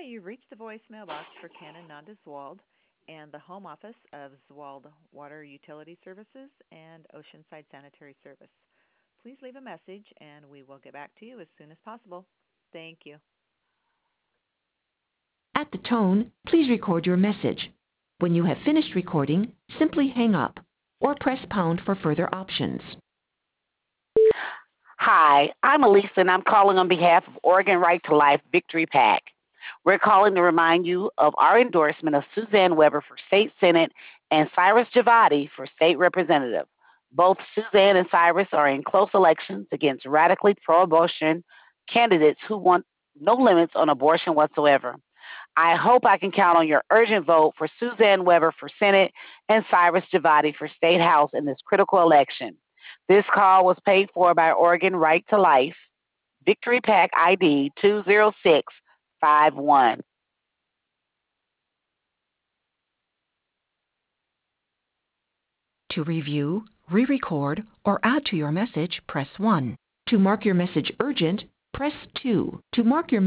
you've reached the voicemail box for Ken and Nanda Zwald and the home office of Zwald Water Utility Services and Oceanside Sanitary Service. Please leave a message and we will get back to you as soon as possible. Thank you. At the tone, please record your message. When you have finished recording, simply hang up or press pound for further options. Hi, I'm Elisa, and I'm calling on behalf of Oregon Right to Life Victory PAC. We're calling to remind you of our endorsement of Suzanne Weber for State Senate and Cyrus Javadi for State Representative. Both Suzanne and Cyrus are in close elections against radically pro-abortion candidates who want no limits on abortion whatsoever. I hope I can count on your urgent vote for Suzanne Weber for Senate and Cyrus Javadi for State House in this critical election. This call was paid for by Oregon Right to Life, Victory PAC ID 20651. To review, re-record, or add to your message, press 1. To mark your message urgent, press 2. To mark your